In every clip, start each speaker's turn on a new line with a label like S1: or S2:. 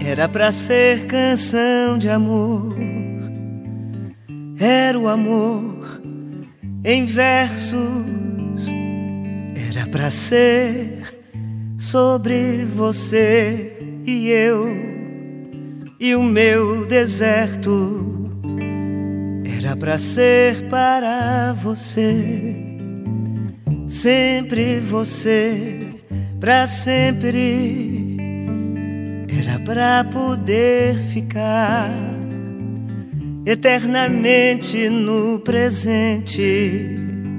S1: Era pra ser canção de amor, era o amor em versos. Era pra ser sobre você e eu e o meu deserto. Era pra ser para você, sempre você, pra sempre. Era pra poder ficar eternamente no presente.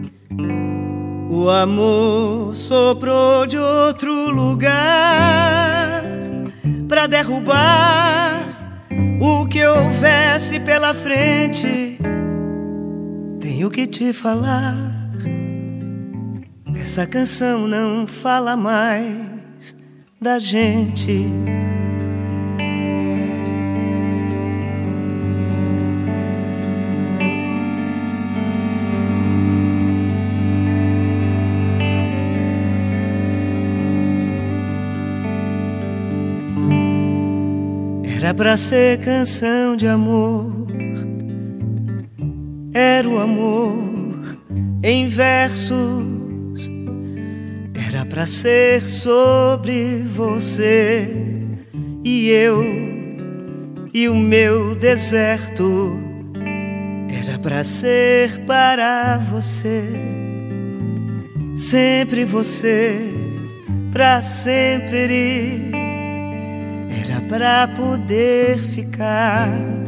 S1: O amor soprou de outro lugar pra derrubar o que houvesse pela frente. Tenho que te falar, essa canção não fala mais da gente. Era pra ser canção de amor, era o amor em versos. Era pra ser sobre você e eu e o meu deserto. Era pra ser para você, sempre você, pra sempre. Era pra poder ficar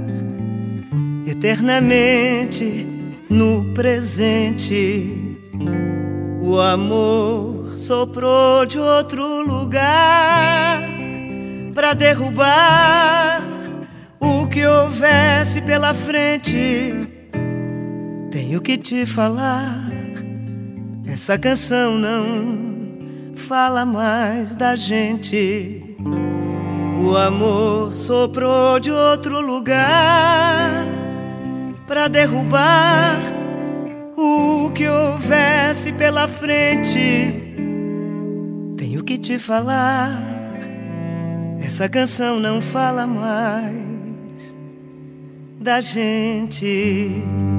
S1: eternamente no presente. O amor soprou de outro lugar pra derrubar o que houvesse pela frente. Tenho que te falar, essa canção não fala mais da gente. O amor soprou de outro lugar pra derrubar o que houvesse pela frente. Tenho que te falar, essa canção não fala mais da gente.